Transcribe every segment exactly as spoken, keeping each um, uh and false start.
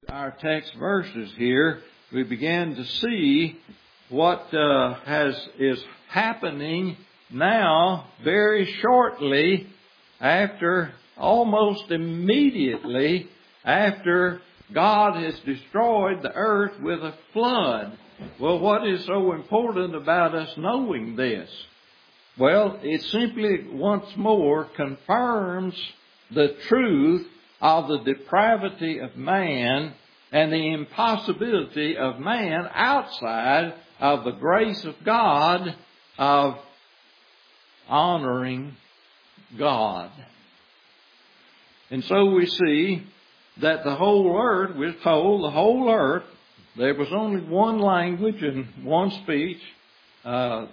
Our text verses here, we begin to see what uh, has is happening now very shortly after, almost immediately after God has destroyed the earth with a flood. Well, what is so important about us knowing this? Well, it simply once more confirms the truth of the depravity of man and the impossibility of man outside of the grace of God of honoring God. And so we see that the whole earth, we're told, the whole earth, there was only one language and one speech. Uh,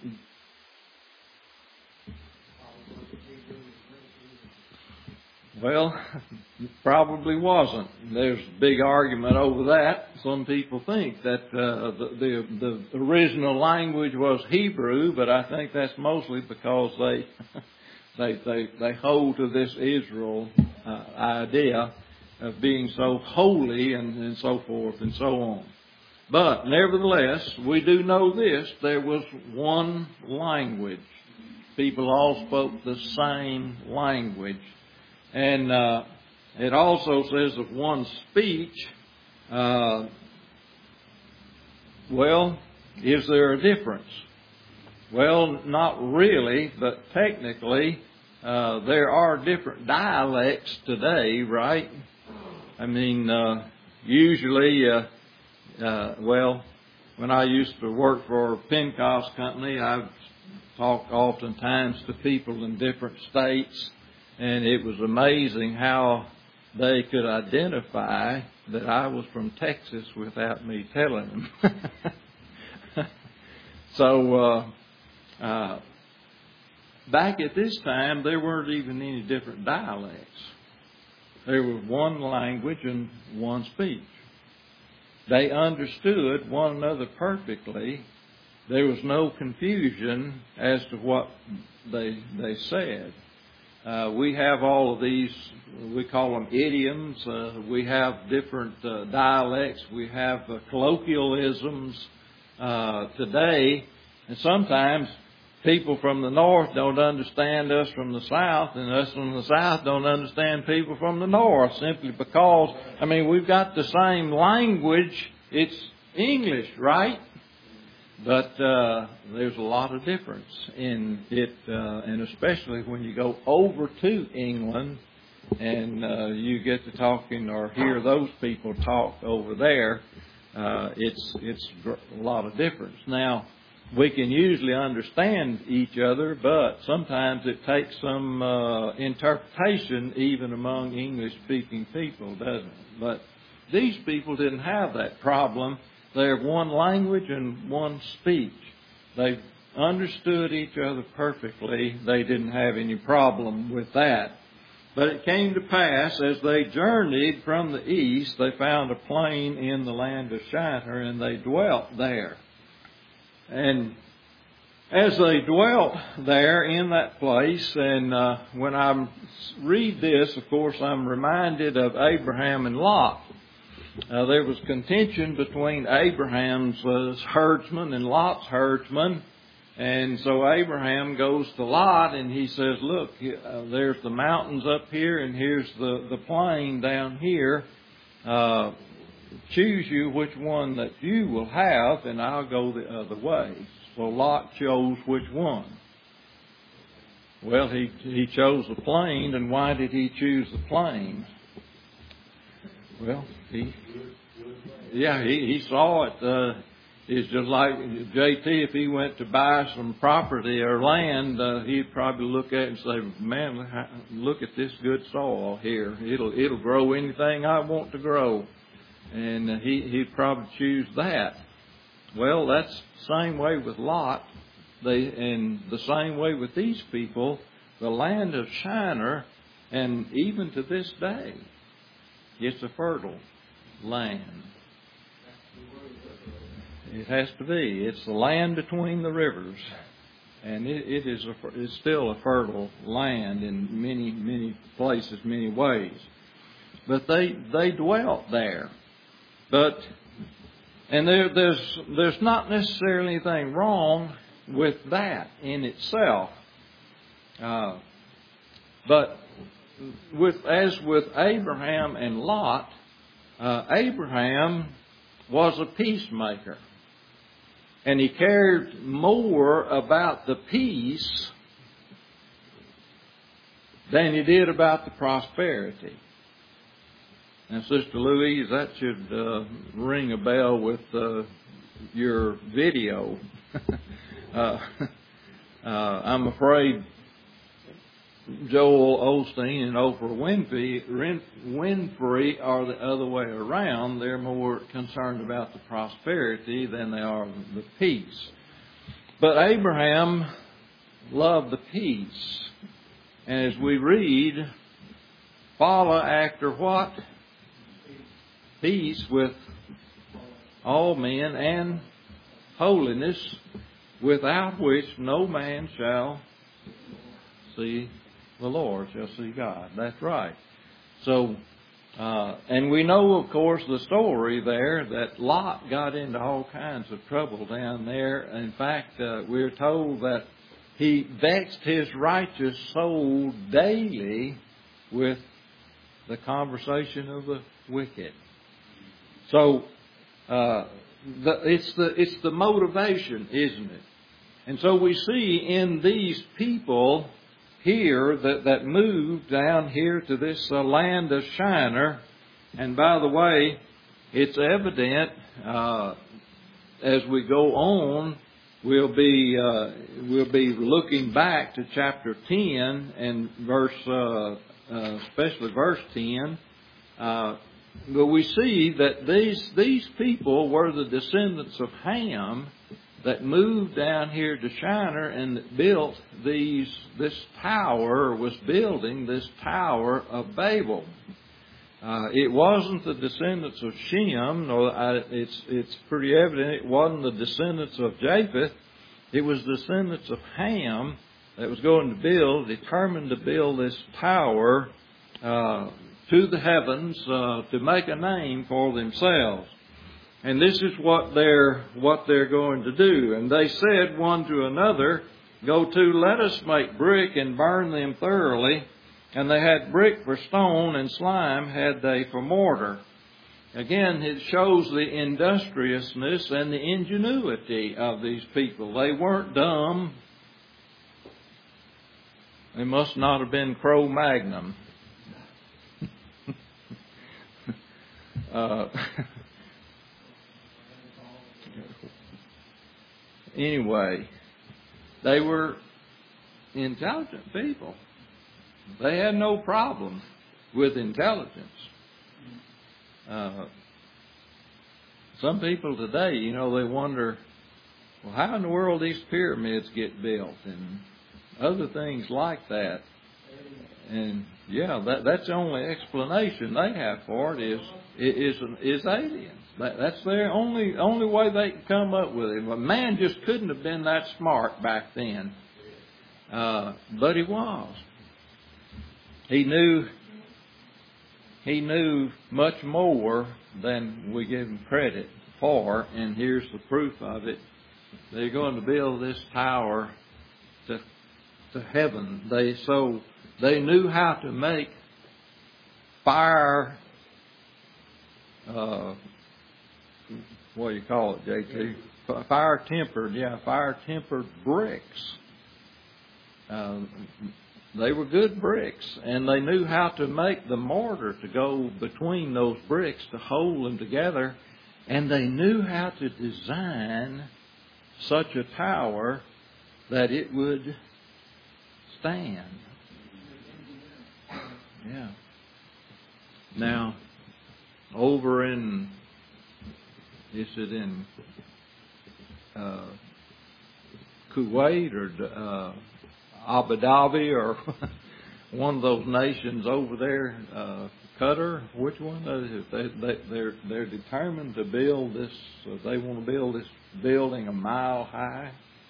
Well, probably wasn't. There's a big argument over that. Some people think that uh, the, the the original language was Hebrew, but I think that's mostly because they they they, they hold to this Israel uh, idea of being so holy and, and so forth and so on. But nevertheless, we do know this: there was one language. People all spoke the same language. And uh, it also says of one speech. Uh, well, is there a difference? Well, not really, but technically uh, there are different dialects today, right? I mean, uh, usually, uh, uh, well, when I used to work for a Pentecost company, I've talked oftentimes to people in different states. And it was amazing how they could identify that I was from Texas without me telling them. so, uh, uh, back at this time, there weren't even any different dialects. There was one language and one speech. They understood one another perfectly. There was no confusion as to what they they said. Uh, we have all of these, we call them idioms. Uh, we have different uh, dialects. We have uh, colloquialisms uh, today. And sometimes people from the north don't understand us from the south, and us from the south don't understand people from the north, simply because, I mean, we've got the same language. It's English, right? But uh, there's a lot of difference in it, uh, and especially when you go over to England and uh, you get to talking or hear those people talk over there, uh, it's it's a lot of difference. Now, we can usually understand each other, but sometimes it takes some uh, interpretation even among English-speaking people, doesn't it? But these people didn't have that problem. They have one language and one speech. They understood each other perfectly. They didn't have any problem with that. But it came to pass, as they journeyed from the east, they found a plain in the land of Shinar, and they dwelt there. And as they dwelt there in that place, and uh, when I read this, of course, I'm reminded of Abraham and Lot. Uh, there was contention between Abraham's uh, herdsmen and Lot's herdsmen. And so Abraham goes to Lot and he says, look, uh, there's the mountains up here and here's the, the plain down here. Uh, choose you which one that you will have, and I'll go the other way. So Lot chose which one. Well, he, he chose the plain, and why did he choose the plain? Well, he, yeah, he, he saw it. Uh, it's just like J T, if he went to buy some property or land, uh, he'd probably look at it and say, man, look at this good soil here. It'll, it'll grow anything I want to grow. And uh, he, he'd probably choose that. Well, that's the same way with Lot. They, and the same way with these people, the land of Shinar, and even to this day, it's a fertile land. It has to be. It's the land between the rivers. And it, it is a, it's still a fertile land in many, many places, many ways. But they, they dwelt there. But and there, there's there's not necessarily anything wrong with that in itself. Uh, but with as with Abraham and Lot, uh, Abraham was a peacemaker, and he cared more about the peace than he did about the prosperity. And Sister Louise, that should uh, ring a bell with uh, your video. uh, uh, I'm afraid Joel Osteen and Oprah Winfrey, Winfrey are the other way around. They're more concerned about the prosperity than they are the peace. But Abraham loved the peace. And as we read, follow after what? Peace with all men and holiness, without which no man shall see the Lord, shall see God. That's right. So, uh, and we know, of course, the story there that Lot got into all kinds of trouble down there. In fact, uh, we're told that he vexed his righteous soul daily with the conversation of the wicked. So, uh, the, it's the it's the motivation, isn't it? And so we see in these people here that, that moved down here to this uh, land of Shinar. And by the way, it's evident uh, as we go on, we'll be uh, we'll be looking back to chapter ten and verse, uh, uh, especially verse ten. Uh, but we see that these these people were the descendants of Ham that moved down here to Shinar and that built these this tower, or was building this tower of Babel. Uh, it wasn't the descendants of Shem, nor uh, it's it's pretty evident it wasn't the descendants of Japheth. It was descendants of Ham that was going to build, determined to build this tower uh, to the heavens uh, to make a name for themselves. And this is what they're what they're going to do. And they said one to another, "Go to, let us make brick and burn them thoroughly." And they had brick for stone, and slime had they for mortar. Again, it shows the industriousness and the ingenuity of these people. They weren't dumb. They must not have been Cro-Magnon. uh, anyway, they were intelligent people. They had no problem with intelligence. Uh, some people today, you know, they wonder, well, how in the world these pyramids get built and other things like that. And yeah, that, that's the only explanation they have for it is is is aliens. That, that's their only only way they can come up with it. But man just couldn't have been that smart back then. Uh, but he was. He knew he knew much more than we give him credit for, and here's the proof of it. They're going to build this tower to to heaven. They so they knew how to make fire. Uh, what do you call it, J T? Fire tempered, yeah, fire tempered bricks. Uh, They were good bricks, and they knew how to make the mortar to go between those bricks to hold them together, and they knew how to design such a tower that it would stand. Yeah. Now, over in, is it in uh, Kuwait or uh, Abu Dhabi or one of those nations over there, uh, Qatar, which one? They, they, they're, they're determined to build this, uh, they want to build this building a mile high.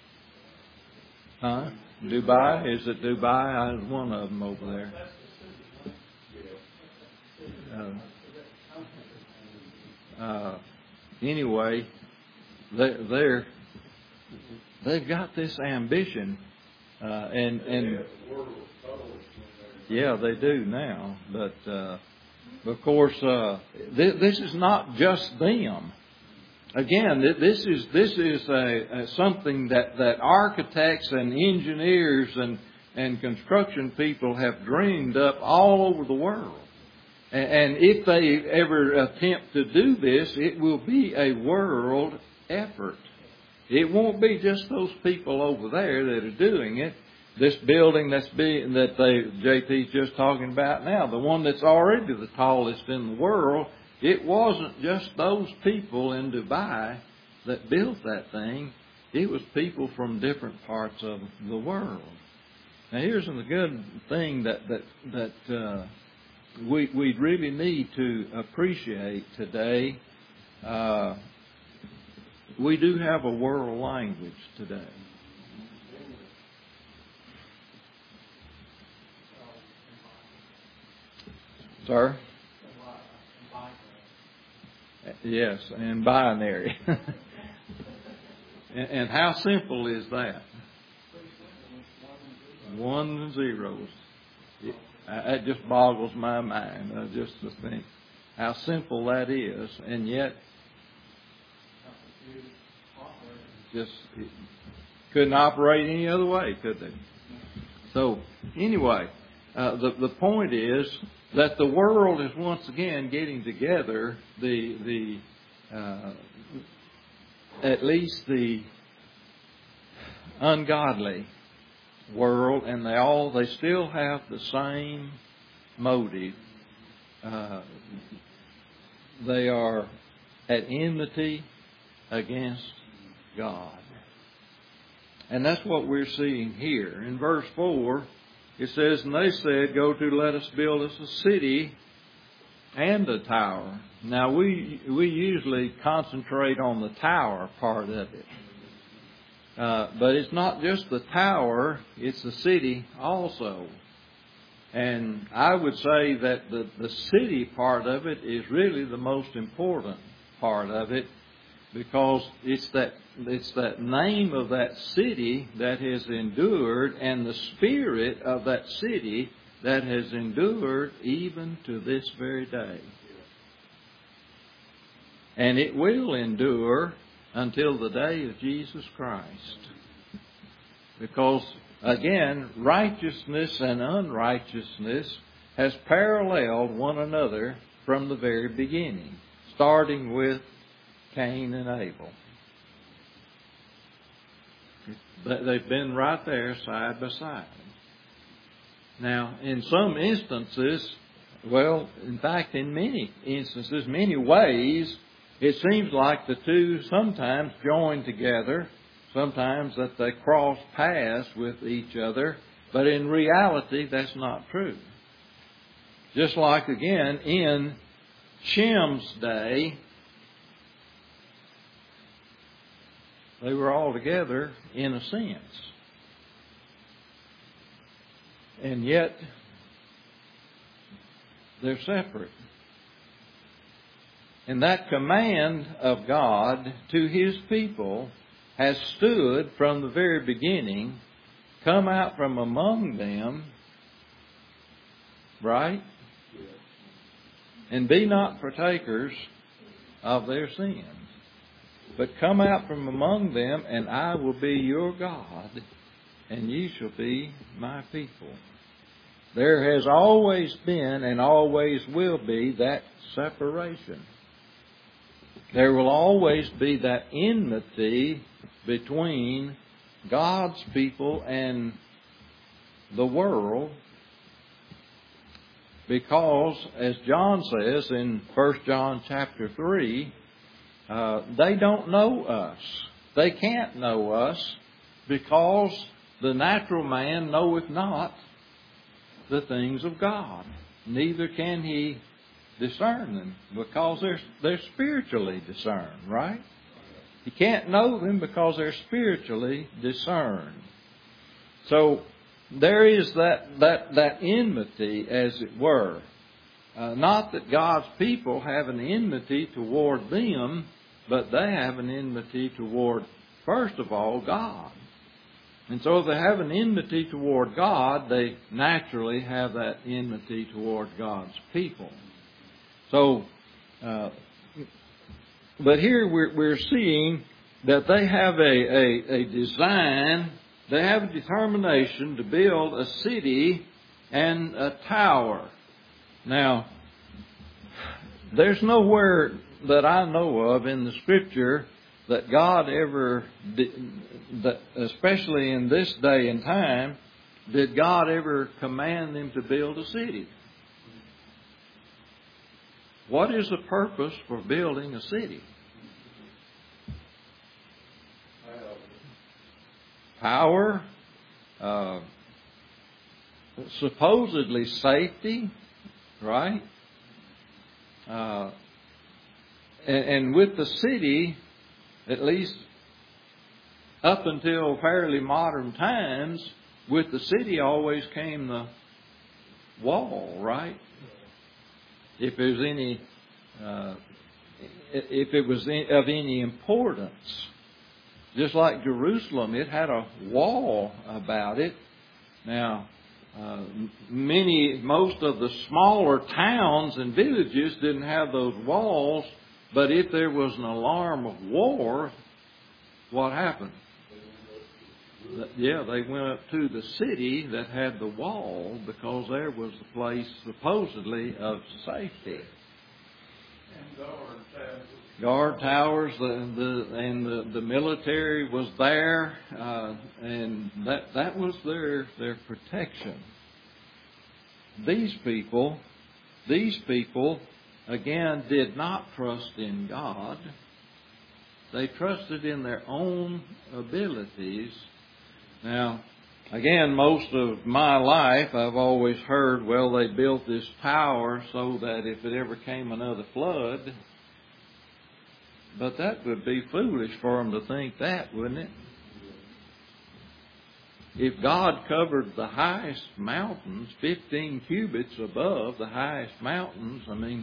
Huh? Dubai? Is it Dubai? There's one of them over there. Uh, uh, anyway, they're, they're they've got this ambition, uh, and and yeah, they do now. But uh, of course, uh, th- this is not just them. Again, this is this is a, a something that, that architects and engineers and and construction people have dreamed up all over the world. And, and if they ever attempt to do this, it will be a world effort. It won't be just those people over there that are doing it. This building that's being that they J P's just talking about now, the one that's already the tallest in the world. It wasn't just those people in Dubai that built that thing. It was people from different parts of the world. Now, here's the good thing that that that uh, we we really need to appreciate today. Uh, we do have a world language today. Sir? Yes, and binary. and, and how simple is that? Ones and zeros. It, that just boggles my mind. Uh, just to think how simple that is, and yet just it couldn't operate any other way, could they? So anyway, uh, the the point is that the world is once again getting together. The the uh, at least the ungodly world, and they all they still have the same motive. Uh, they are at enmity against God, and that's what we're seeing here in verse four. It says, and they said, go to, let us build us a city and a tower. Now, we we usually concentrate on the tower part of it. Uh, but it's not just the tower, it's the city also. And I would say that the, the city part of it is really the most important part of it, because it's that it's that name of that city that has endured, and the spirit of that city that has endured even to this very day. And it will endure until the day of Jesus Christ. Because, again, righteousness and unrighteousness has paralleled one another from the very beginning, starting with Cain and Abel. They've been right there side by side. Now, in some instances, well, in fact, in many instances, many ways, it seems like the two sometimes join together, sometimes that they cross paths with each other, but in reality, that's not true. Just like, again, in Shem's day, they were all together in a sense. And yet, they're separate. And that command of God to His people has stood from the very beginning, come out from among them, right? And be not partakers of their sins. But come out from among them, and I will be your God, and ye shall be my people. There has always been and always will be that separation. There will always be that enmity between God's people and the world, because, as John says in First John chapter three, Uh, they don't know us. They can't know us because the natural man knoweth not the things of God. Neither can he discern them, because they're, they're spiritually discerned, right? You can't know them because they're spiritually discerned. So there is that, that, that enmity, as it were. Uh, not that God's people have an enmity toward them, but they have an enmity toward, first of all, God. And so if they have an enmity toward God, they naturally have that enmity toward God's people. So, uh, but here we're, we're seeing that they have a, a, a design, they have a determination to build a city and a tower. Now, there's nowhere that I know of in the Scripture that God ever, did, that especially in this day and time, did God ever command them to build a city? What is the purpose for building a city? Power, uh, supposedly safety, right? Uh, and, and with the city, at least up until fairly modern times, with the city always came the wall, right? If there's any, uh, if it was of any importance. Just like Jerusalem, it had a wall about it. Now, uh, many, most of the smaller towns and villages didn't have those walls, but if there was an alarm of war, what happened? Yeah, they went up to the city that had the wall because there was the place supposedly of safety. And guard towers. Guard towers, the, the, and the, the military was there, uh, and that that was their their protection. These people, these people, again, did not trust in God. They trusted in their own abilities. Now, again, most of my life I've always heard, well, they built this tower so that if it ever came another flood. But that would be foolish for them to think that, wouldn't it? If God covered the highest mountains, fifteen cubits above the highest mountains, I mean,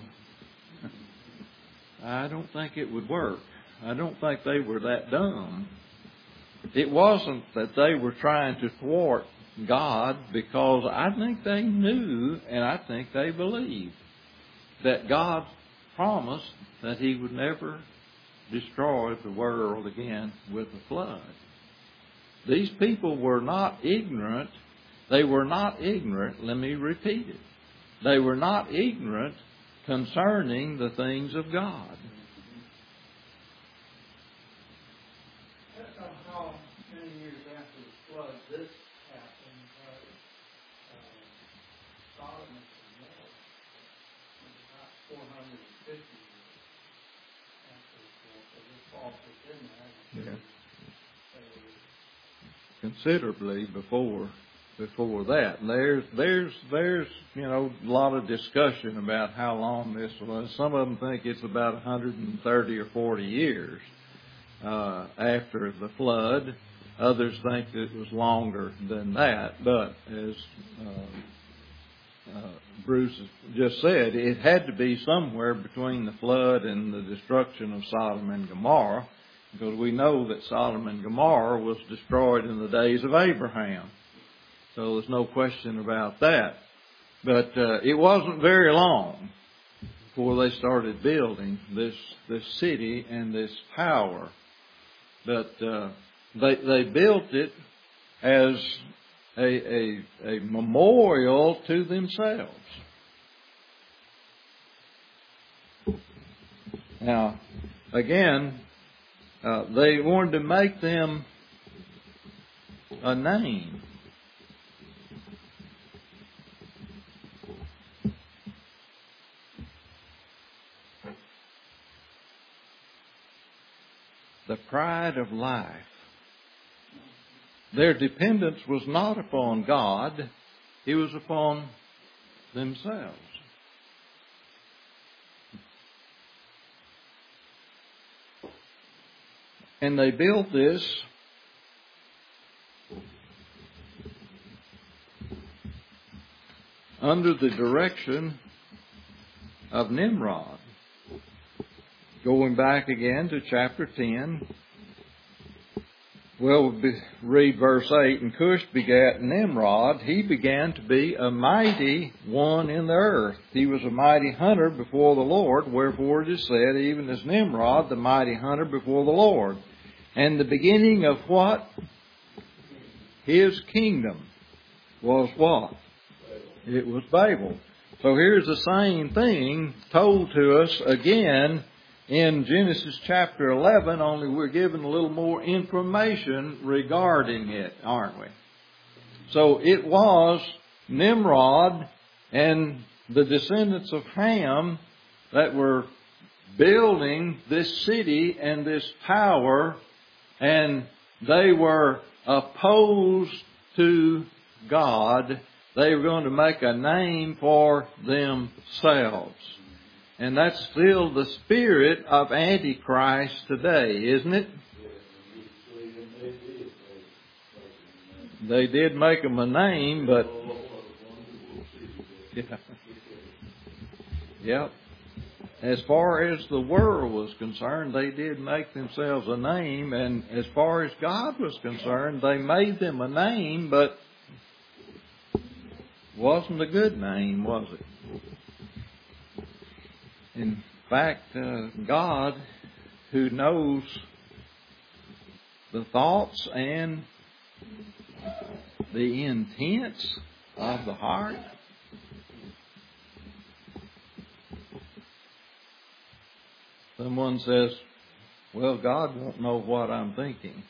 I don't think it would work. I don't think they were that dumb. It wasn't that they were trying to thwart God, because I think they knew and I think they believed that God promised that He would never destroy the world again with a flood. These people were not ignorant. They were not ignorant, let me repeat it. They were not ignorant concerning the things of God. That's how many years after the flood this happened, uh, uh, Sodom and Gomorrah, about four hundred fifty years after the flood. So this falls within that. Yeah. Considerably before before that. And there's there's there's you know a lot of discussion about how long this was. Some of them think it's about one hundred thirty or forty years uh, after the flood. Others think it was longer than that. But as uh, uh, Bruce just said, it had to be somewhere between the flood and the destruction of Sodom and Gomorrah. Because we know that Sodom and Gomorrah was destroyed in the days of Abraham. So there's no question about that. But uh, it wasn't very long before they started building this this city and this tower. But uh, they they built it as a, a, a memorial to themselves. Now, again, Uh, they wanted to make them a name. The pride of life. Their dependence was not upon God, it was upon themselves. And they built this under the direction of Nimrod. Going back again to chapter ten, well, we read verse eight, and Cush begat Nimrod. He began to be a mighty one in the earth. He was a mighty hunter before the Lord, wherefore it is said, even as Nimrod, the mighty hunter before the Lord. And the beginning of what? His kingdom was what? It was Babel. So here's the same thing told to us again in Genesis chapter eleven, only we're given a little more information regarding it, aren't we? So it was Nimrod and the descendants of Ham that were building this city and this tower, and they were opposed to God. They were going to make a name for themselves. And that's still the spirit of Antichrist today, isn't it? They did make them a name, but... Yeah. Yep. As far as the world was concerned, they did make themselves a name. And as far as God was concerned, they made them a name, but wasn't a good name, was it? In fact, uh, God, who knows the thoughts and the intents of the heart, someone says, well, God won't know what I'm thinking.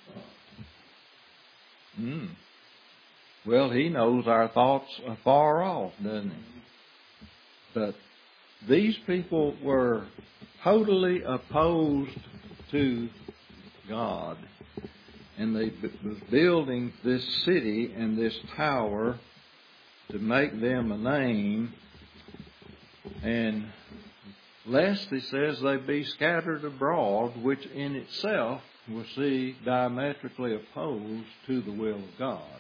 Hmm. Well, He knows our thoughts afar off, doesn't He? But these people were totally opposed to God. And they was building this city and this tower to make them a name. And lest, he says, they be scattered abroad, which in itself will see diametrically opposed to the will of God.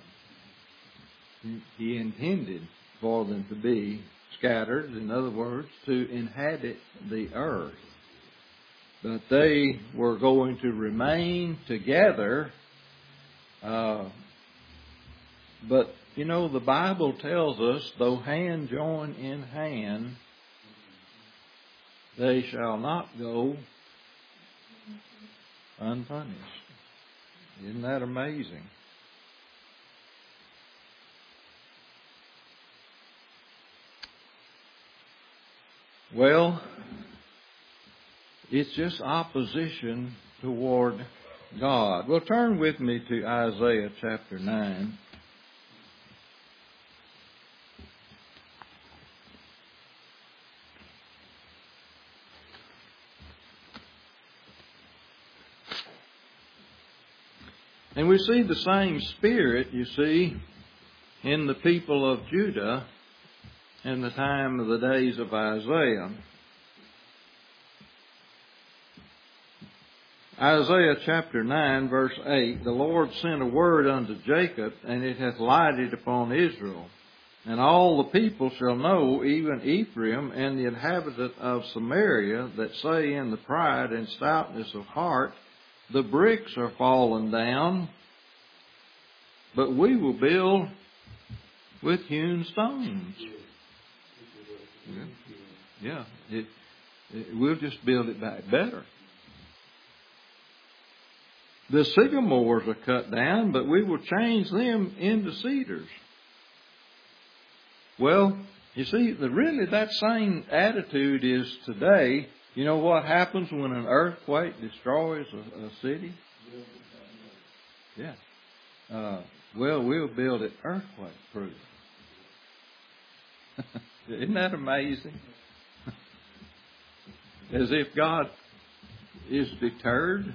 He intended for them to be scattered, in other words, to inhabit the earth. But they were going to remain together. Uh, but, you know, the Bible tells us, though hand join in hand, they shall not go unpunished. Isn't that amazing? Well, it's just opposition toward God. Well, turn with me to Isaiah chapter nine. And we see the same spirit, you see, in the people of Judah in the time of the days of Isaiah. Isaiah chapter nine, verse eight, the Lord sent a word unto Jacob, and it hath lighted upon Israel. And all the people shall know, even Ephraim and the inhabitant of Samaria, that say in the pride and stoutness of heart, the bricks are fallen down, but we will build with hewn stones. Yeah, yeah. It, it, we'll just build it back better. The sycamores are cut down, but we will change them into cedars. Well, you see, the, really that same attitude is today. You know what happens when an earthquake destroys a, a city? Yeah. Uh, well, we'll build it earthquake proof. Isn't that amazing? As if God is deterred.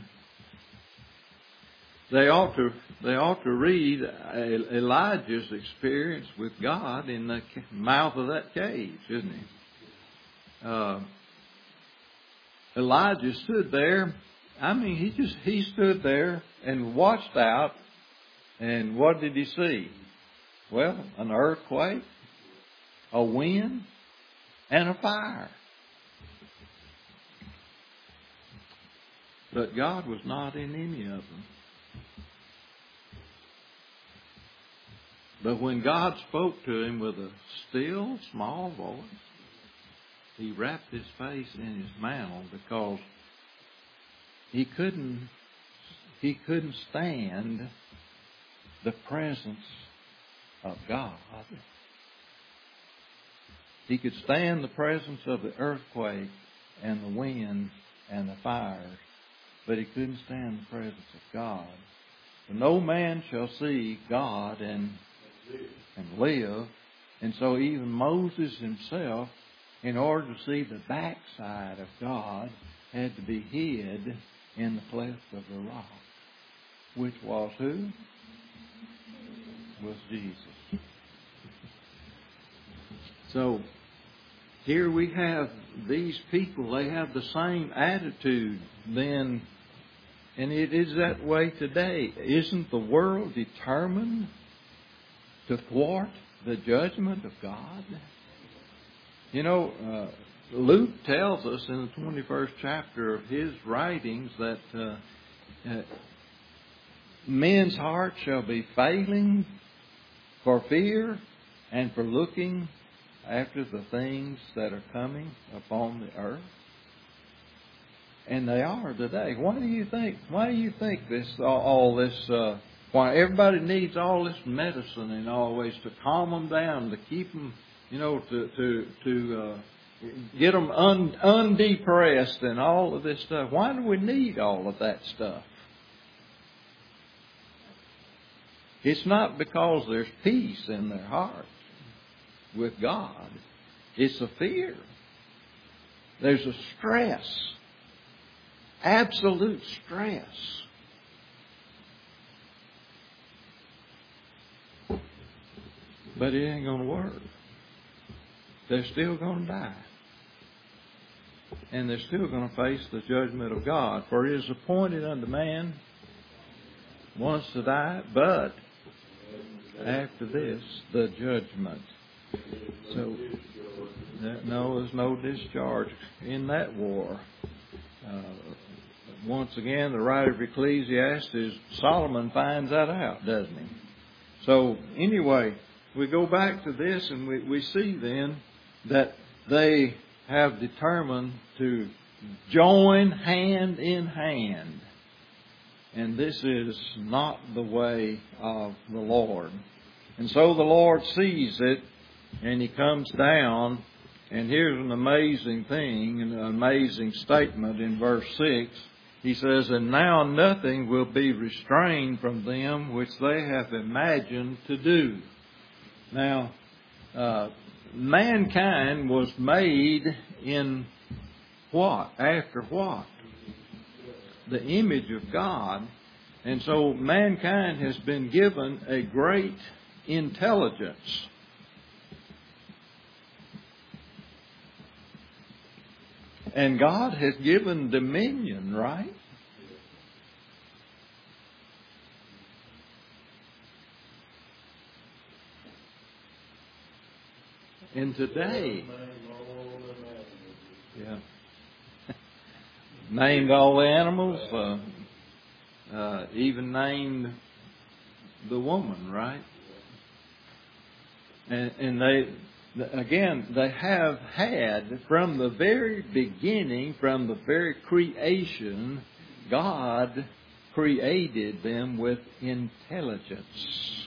They ought to they ought to read Elijah's experience with God in the mouth of that cave, isn't he? Uh, Elijah stood there. I mean, he just he stood there and watched out. And what did he see? Well, an earthquake, a wind, and a fire. But God was not in any of them. But when God spoke to him with a still, small voice, he wrapped his face in his mantle because he couldn't, he couldn't stand the presence of God. He could stand the presence of the earthquake and the wind and the fires, but he couldn't stand the presence of God. For no man shall see God and and live. And so even Moses himself, in order to see the backside of God, had to be hid in the cleft of the rock. Which was who? Was Jesus. So here we have these people, they have the same attitude then, and it is that way today. Isn't the world determined to thwart the judgment of God? You know, uh, Luke tells us in the twenty-first chapter of his writings that uh, uh, men's hearts shall be failing for fear and for looking after the things that are coming upon the earth. And they are today. Why do you think? Why do you think this? All, all this? Uh, why everybody needs all this medicine and always to calm them down, to keep them, you know, to to to uh, get them un, undepressed and all of this stuff. Why do we need all of that stuff? It's not because there's peace in their hearts with God. It's a fear. There's a stress. Absolute stress. But it ain't going to work. They're still going to die. And they're still going to face the judgment of God. For it is appointed unto man once to die, but after this, the judgment. So, no, there's no discharge in that war. Uh, once again, the writer of Ecclesiastes, Solomon finds that out, doesn't he? So, anyway, we go back to this and we, we see then that they have determined to join hand in hand. And this is not the way of the Lord. And so the Lord sees it and He comes down. And here's an amazing thing, an amazing statement in verse six. He says, "And now nothing will be restrained from them which they have imagined to do." Now, uh, mankind was made in what? After what? The image of God. And so mankind has been given a great intelligence. And God has given dominion, right? And today, yeah, named all the animals, uh, uh, even named the woman, right? And, and they, again, they have had from the very beginning, from the very creation, God created them with intelligence.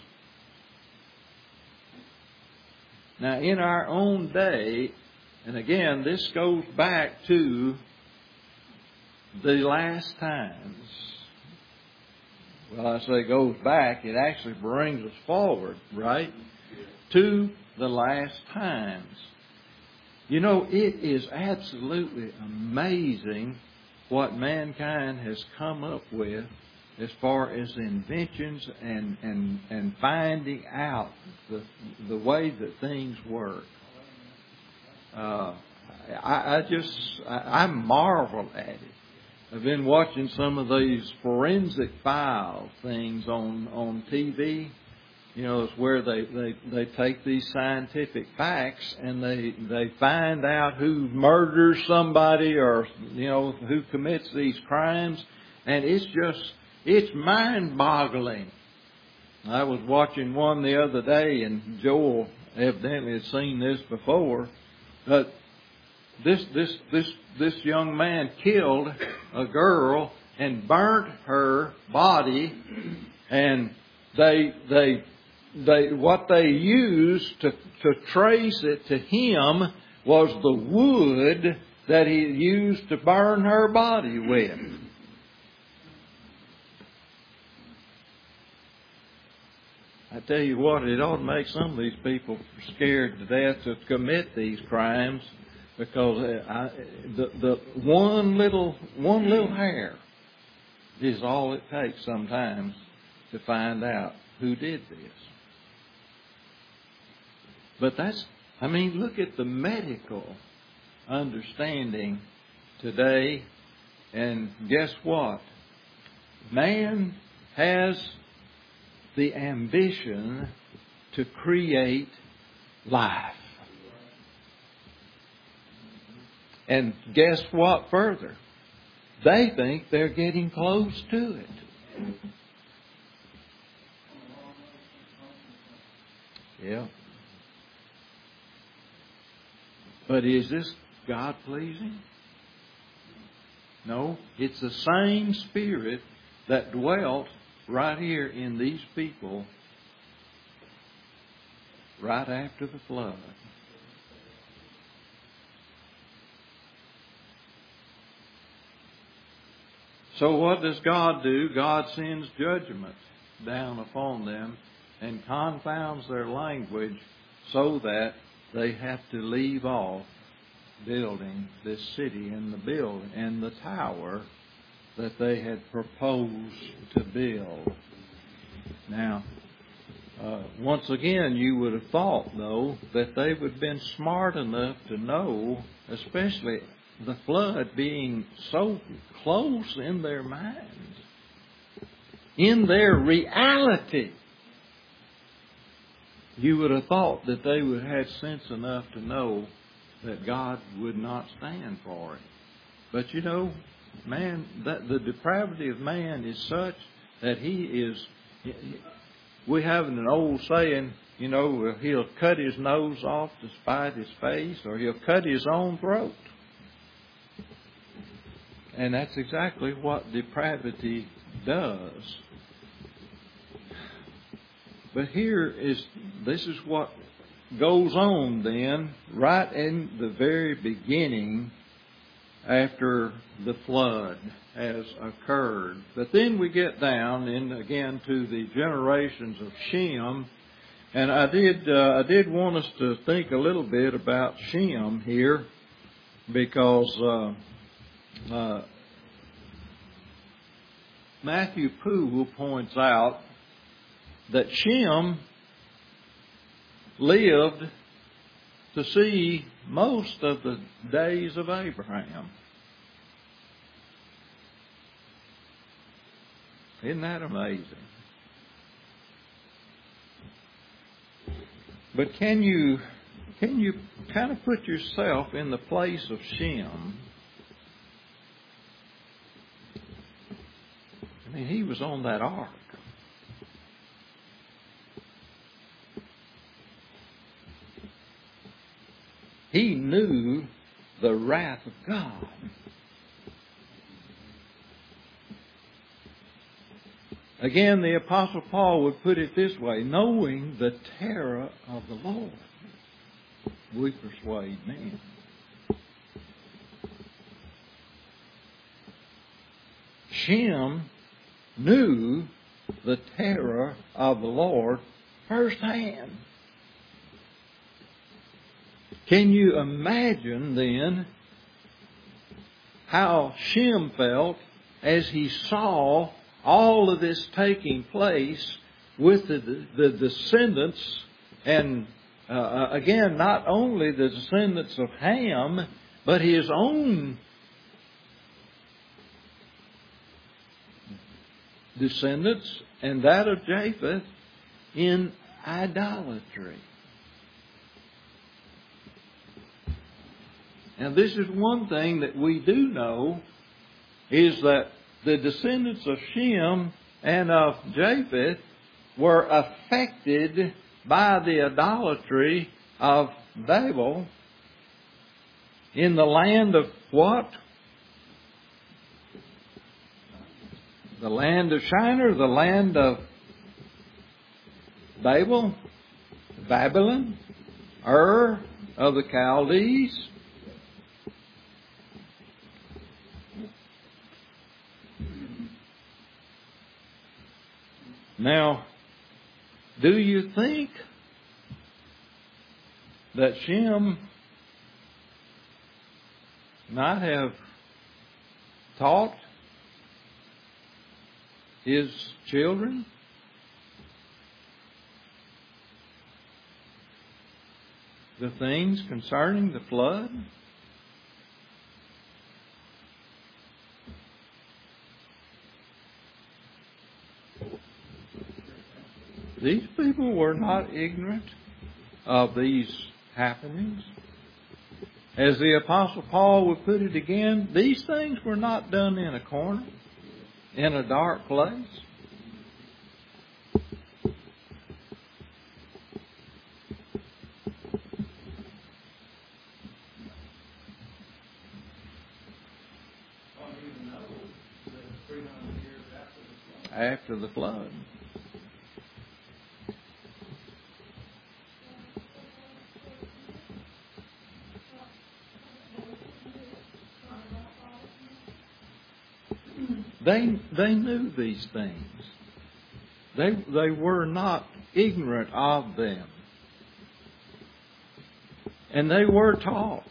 Now, in our own day, and again, this goes back to the last times. Well, I say goes back, it actually brings us forward, right? To the last times. You know, it is absolutely amazing what mankind has come up with as far as inventions and, and, and finding out the, the way that things work. Uh, I, I just, I, I marvel at it. I've been watching some of these forensic file things on, on T V, You know, it's where they, they, they take these scientific facts and they they find out who murders somebody or, you know, who commits these crimes. And it's just, it's mind-boggling. I was watching one the other day, and Joel evidently had seen this before. But this this this this young man killed a girl and burnt her body, and they they they what they used to to trace it to him was the wood that he used to burn her body with. I tell you what, it ought to make some of these people scared to death to commit these crimes, because I, the the one little one little hair is all it takes sometimes to find out who did this. But that's, I mean, look at the medical understanding today, and guess what? Man has the ambition to create life. And guess what further? They think they're getting close to it. Yeah. But is this God-pleasing? No. It's the same spirit that dwelt right here in these people right after the flood. So what does God do? God sends judgment down upon them and confounds their language so that they have to leave off building this city and the build and the tower that they had proposed to build. Now, uh, once again, you would have thought, though, that they would have been smart enough to know, especially the flood being so close in their minds, in their reality. You would have thought that they would have had sense enough to know that God would not stand for it. But you know, man, that the depravity of man is such that he is, we have an old saying, you know, he'll cut his nose off to spite his face, or he'll cut his own throat. And that's exactly what depravity does. But here is, this is what goes on then, right in the very beginning after the flood has occurred. But then we get down in again to the generations of Shem, and I did uh, I did want us to think a little bit about Shem here, because uh, uh, Matthew Poole points out that Shem lived to see most of the days of Abraham. Isn't that amazing? But can you can you kind of put yourself in the place of Shem? I mean, he was on that ark. He knew the wrath of God. Again, the Apostle Paul would put it this way: knowing the terror of the Lord, we persuade men. Shem knew the terror of the Lord firsthand. Can you imagine then how Shem felt as he saw all of this taking place with the, the descendants, and uh, again, not only the descendants of Ham, but his own descendants and that of Japheth, in idolatry. Now, this is one thing that we do know, is that the descendants of Shem and of Japheth were affected by the idolatry of Babel in the land of what? The land of Shinar, the land of Babel, Babylon, Ur of the Chaldees. Now, do you think that Shem might have taught his children the things concerning the flood? These people were not ignorant of these happenings. As the Apostle Paul would put it again, these things were not done in a corner, in a dark place. After the flood. They, they knew these things. They, they were not ignorant of them. And they were taught.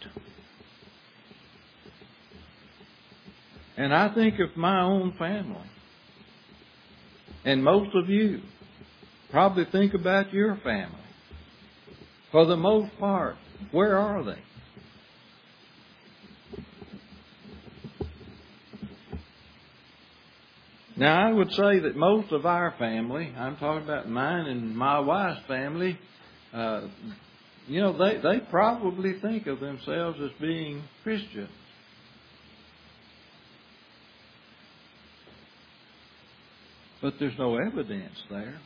And I think of my own family. And most of you probably think about your family. For the most part, where are they? Now, I would say that most of our family, I'm talking about mine and my wife's family, uh, you know, they, they probably think of themselves as being Christians. But there's no evidence there.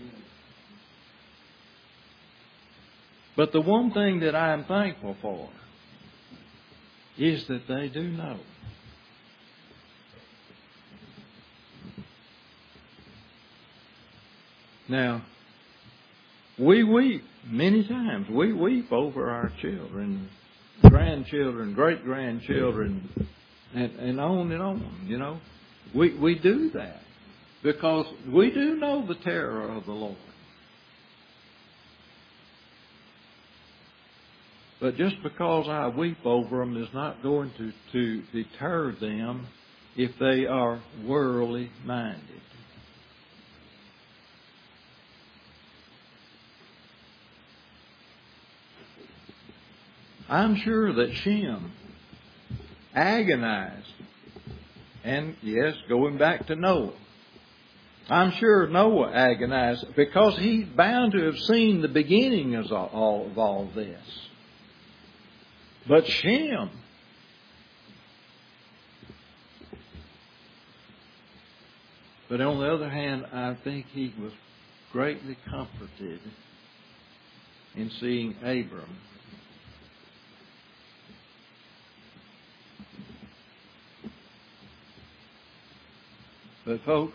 But the one thing that I am thankful for is that they do know. Now, we weep many times. We weep over our children, grandchildren, great-grandchildren, and, and on and on, you know. We, we do that because we do know the terror of the Lord. But just because I weep over them is not going to, to deter them if they are worldly minded. I'm sure that Shem agonized. And yes, going back to Noah. I'm sure Noah agonized because he's bound to have seen the beginning of all, of all this. But Shem, but on the other hand, I think he was greatly comforted in seeing Abram. But folks,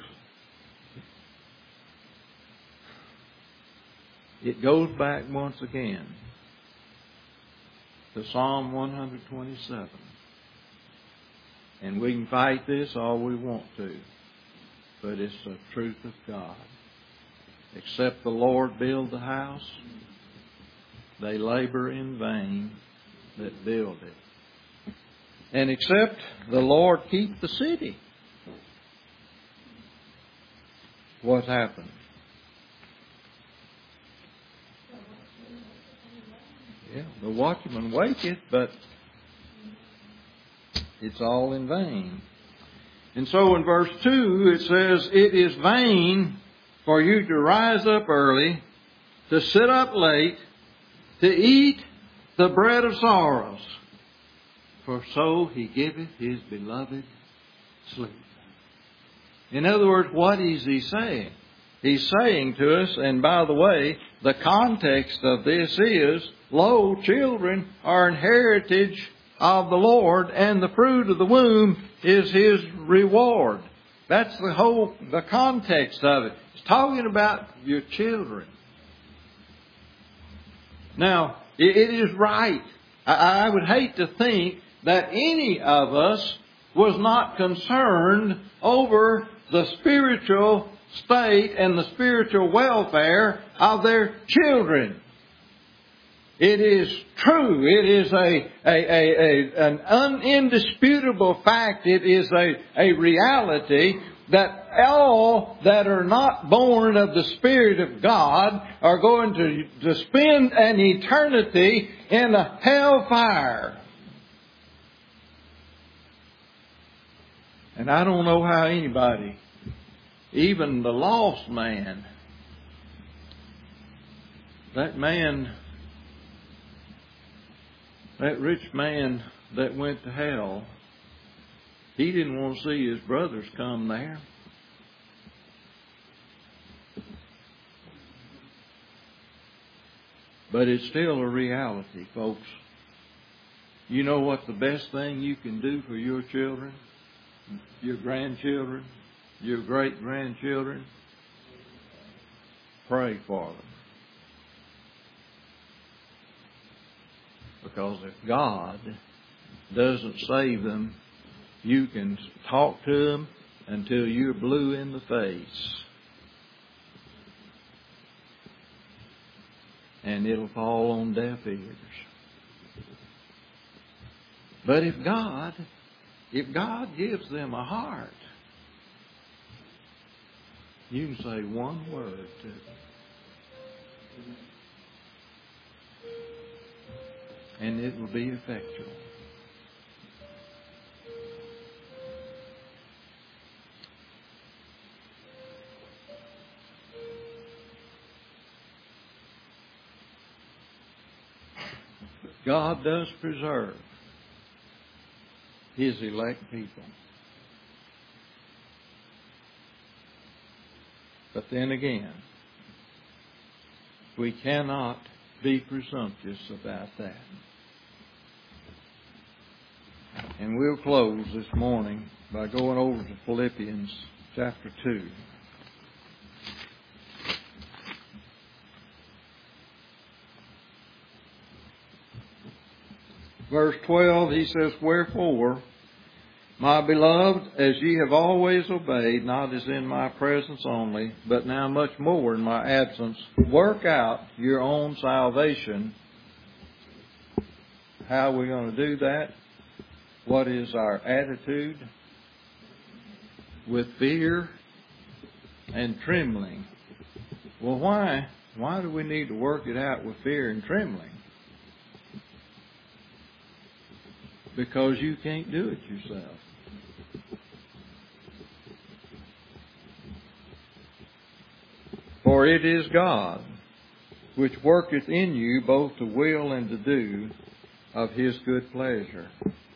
it goes back once again to Psalm one twenty-seven. And we can fight this all we want to, but it's the truth of God. Except the Lord build the house, they labor in vain that build it. And except the Lord keep the city, what happened? Yeah, the watchman waketh, but it's all in vain. And so in verse two it says, it is vain for you to rise up early, to sit up late, to eat the bread of sorrows. For so He giveth His beloved sleep. In other words, what is He saying? He's saying to us, and by the way, the context of this is, lo, children are an heritage of the Lord, and the fruit of the womb is His reward. That's the whole, the context of it. It's talking about your children. Now, it is right. I would hate to think that any of us was not concerned over the spiritual state and the spiritual welfare of their children. It is true. It is a, a, a, a an unindisputable fact. It is a, a reality that all that are not born of the Spirit of God are going to, to spend an eternity in a hellfire. And I don't know how anybody, even the lost man, that man, that rich man that went to hell, he didn't want to see his brothers come there. But it's still a reality, folks. You know what the best thing you can do for your children, your grandchildren, your great-grandchildren? Pray for them. Because if God doesn't save them, you can talk to them until you're blue in the face. And it'll fall on deaf ears. But if God, if God gives them a heart, you can say one word to them. And it will be effectual. God does preserve His elect people. But then again, we cannot be presumptuous about that. And we'll close this morning by going over to Philippians chapter two. Verse twelve, he says, "Wherefore, my beloved, as ye have always obeyed, not as in my presence only, but now much more in my absence, work out your own salvation." How are we going to do that? What is our attitude? With fear and trembling. Well, why? Why do we need to work it out with fear and trembling? Because you can't do it yourself. For it is God which worketh in you both to will and to do of His good pleasure.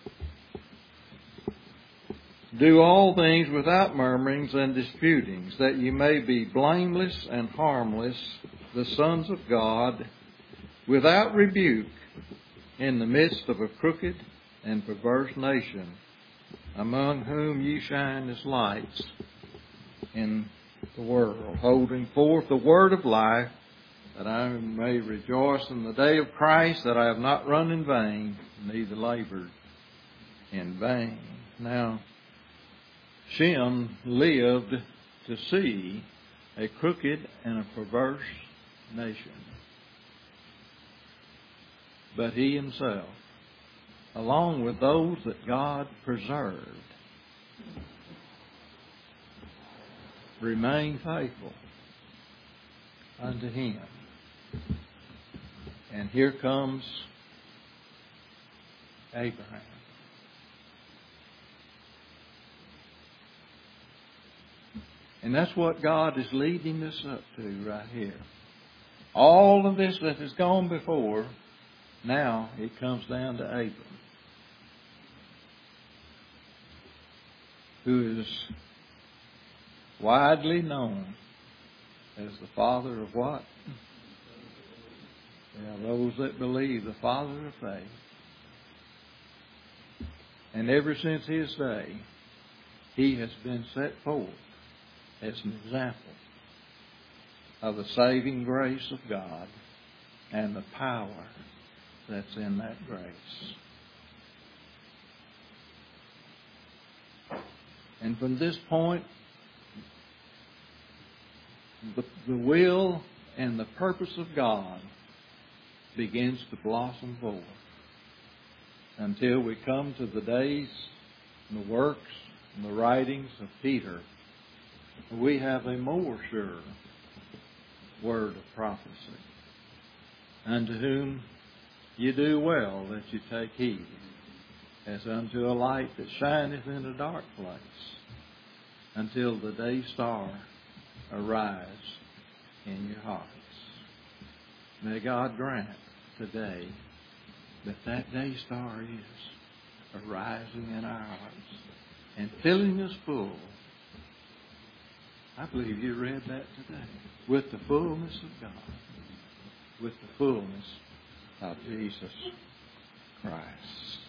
Do all things without murmurings and disputings, that ye may be blameless and harmless, the sons of God, without rebuke, in the midst of a crooked and perverse nation, among whom ye shine as lights in the world, holding forth the word of life, that I may rejoice in the day of Christ, that I have not run in vain, neither labored in vain. Now, Shem lived to see a crooked and a perverse nation. But he himself, along with those that God preserved, remained faithful unto Him. And here comes Abraham. And that's what God is leading us up to right here. All of this that has gone before, now it comes down to Abram, who is widely known as the father of what? Yeah, those that believe, the father of faith. And ever since his day, he has been set forth as an example of the saving grace of God and the power that's in that grace. And from this point, the, the will and the purpose of God begins to blossom forth until we come to the days and the works and the writings of Peter. We have a more sure word of prophecy, unto whom you do well that you take heed, as unto a light that shineth in a dark place, until the day star arise in your hearts. May God grant today that that day star is arising in our hearts and filling us full. I believe you read that today. With the fullness of God. With the fullness of Jesus Christ.